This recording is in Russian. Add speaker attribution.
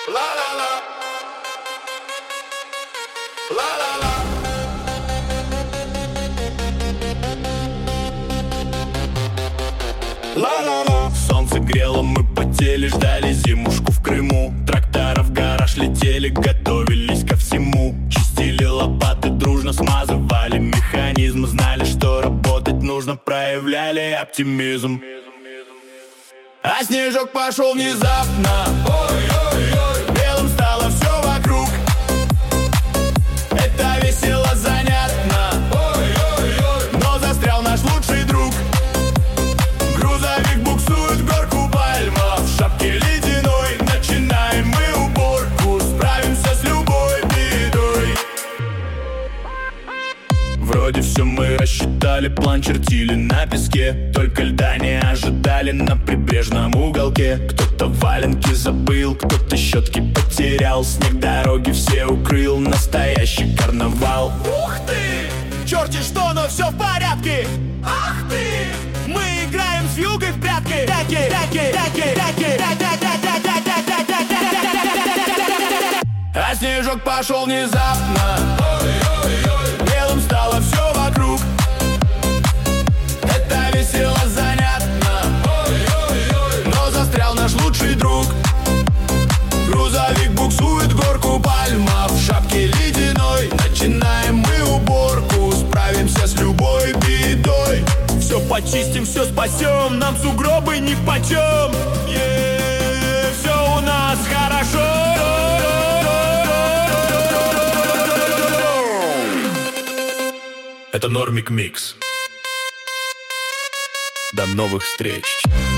Speaker 1: Солнце грело, мы потели, ждали зимушку в Крыму. Трактора в гараж летели, готовились ко всему. Чистили лопаты, дружно смазывали механизм. Знали, что работать нужно, проявляли оптимизм. А снежок пошел внезапно. Ой-ой-ой, белым стало все вокруг. Это весело, занятно. Ой-ой-ой, но застрял наш лучший друг. Грузовик буксует в горку пальма. В шапке ледяной начинаем мы уборку. Справимся с любой бедой. Вроде все мы рассчитали, план чертили на песке. Только льда не ожидали на прибрежном уголке. Кто-то валенки забыл, кто-то щетки потерял. Снег дороги все укрыл, настоящий карнавал. Ух ты! Черти что, но все в порядке. Ах ты! Мы играем с вьюгой в прятки. А снежок пошел внезапно. Белым стало все вокруг. Это весело, занятно. Но застрял наш лучший друг. Грузовик буксует в горку пальма. В шапке ледяной начинаем мы уборку. Справимся с любой бедой. Все почистим, все спасем. Нам сугробы нипочем. Все у нас хорошо. Это Нормик Микс. До новых встреч.